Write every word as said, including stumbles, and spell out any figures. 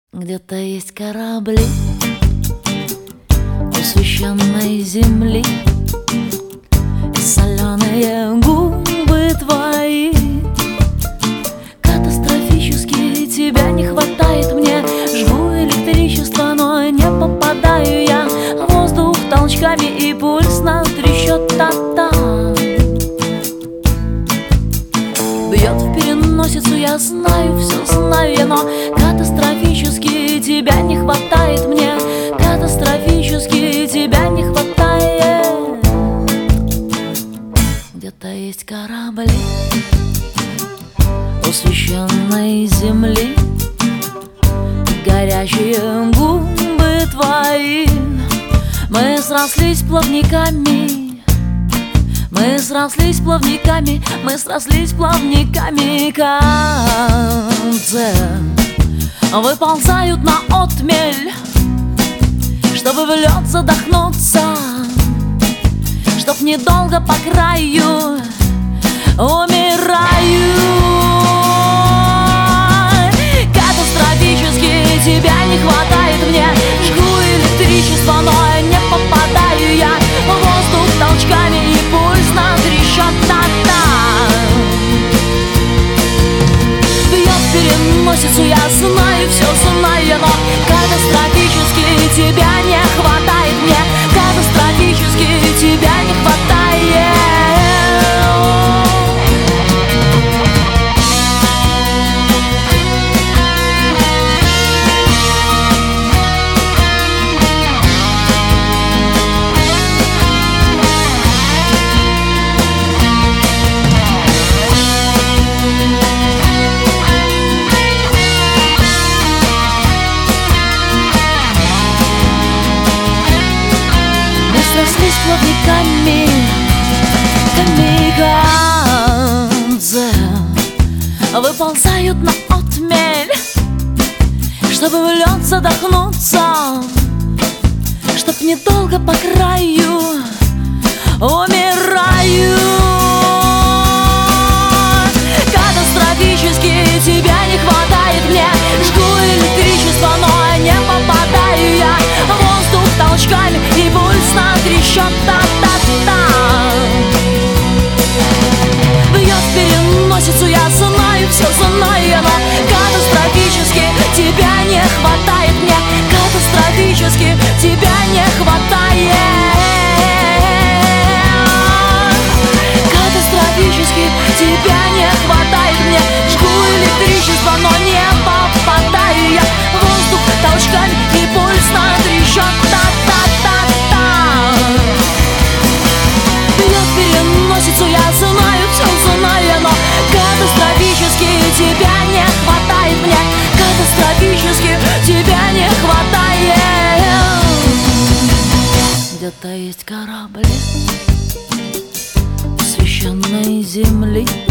Где-то есть корабли у священной земли, и соленые губы твои. Катастрофически тебя не хватает мне. Жгу электричество, но не попадаю я. Воздух толчками и пульс на трещот та-та. Бьет в переносицу, я знаю, все знаю я, но катастрофически тебя не хватает мне. Катастрофически тебя не хватает. Где-то есть корабли у священной земли, горячие губы твои. Мы срослись плавниками, мы срослись плавниками, мы срослись плавниками. Концы выползают на отмель, чтобы в лед задохнуться, чтоб недолго по краю умираю. Катастрофически тебя не хватает мне. Жгу электричество, но не попадаю я. Воздух толчками и пульс на трещот та-та. Бьет в переносицу, я знаю, все знаю я, но катастрофически тебя не хватает мне. Катастрофически тебя не хватает. Срослись плавниками, камикадзе выползают на отмель, чтобы в лед задохнуться, чтоб недолго по краю умираю. Катастрофически тебя не хватает мне. Жгу электричество, но не попадаю я. Воздух толчками и пульс на трещот та-та-та. Бьет в переносицу, я знаю, все знаю я, но катастрофически тебя не хватает мне. Катастрофически тебя не хватает. Катастрофически тебя не хватает мне. Жгу электричество, но не попадаю я. Воздух толчками и пульс на трещот та-та-та-та. Бьет в переносицу, я знаю, все знаю я, но катастрофически тебя не хватает мне. Катастрофически тебя не хватает. Где-то есть корабли священной земли,